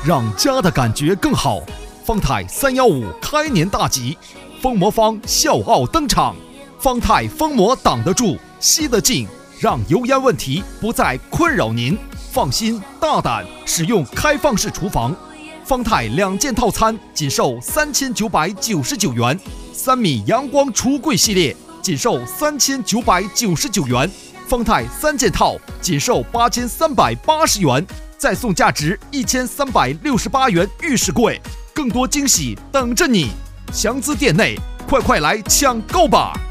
让家的感觉更好。方太315开年大吉，疯魔方笑傲登场。方太疯魔挡得住，吸得进，让油烟问题不再困扰您。放心大胆使用开放式厨房。方太2件套餐仅售3999元，3米阳光橱柜系列仅售3999元，方太3件套仅售8380元，再送价值1368元浴室柜，更多惊喜等着你！详资店内，快来抢购吧！